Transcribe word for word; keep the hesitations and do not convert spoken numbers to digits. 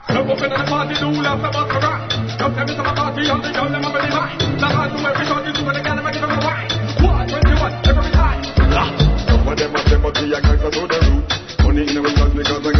So up in the party, do love the bus rock. Come tell me some party on the girl, them up in the back. Now I do every shot you do when I get them, I give them a whack. One, twenty-one, every time. Some of them are them, but we are kind of to the root. Money in our class because I